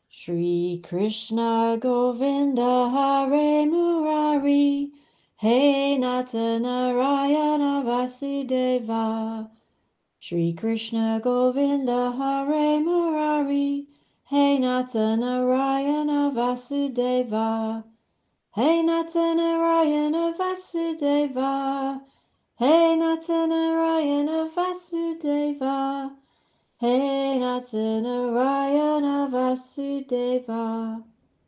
Shri Krishna Govinda Hare Murari, He Nata Narayana Vasudeva. Shri Krishna Govinda Hare Murari, He Nata Narayana Vasudeva. He Nata Narayana Vasudeva. He Nata Narayana Vasudeva. He Nata Narayana Vasudeva.